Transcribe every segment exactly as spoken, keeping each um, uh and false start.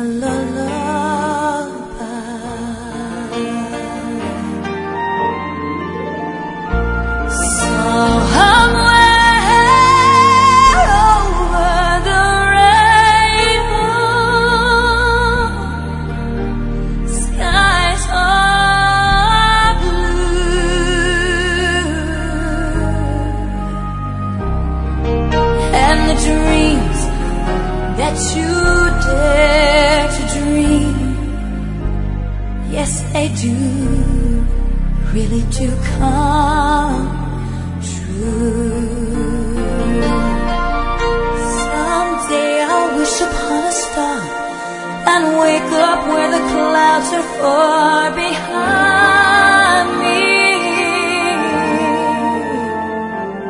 Dreams that you dare to dream, yes they do, really do come true. Someday I'll wish upon a star and wake up where the clouds are far behind me,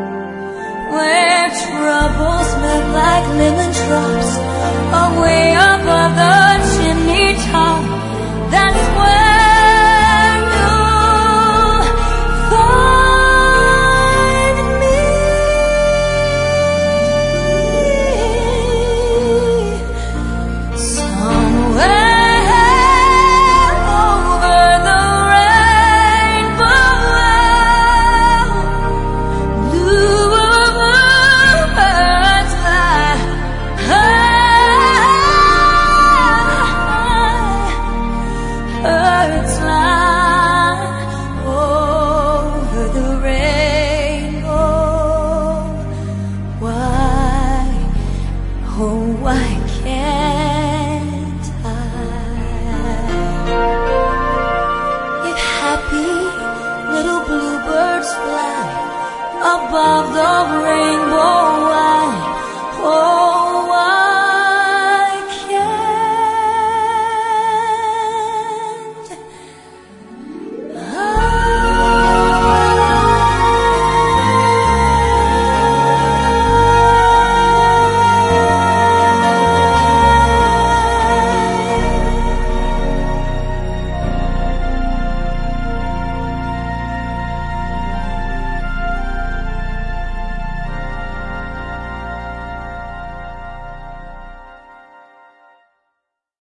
where troubles melt like lemon drops away.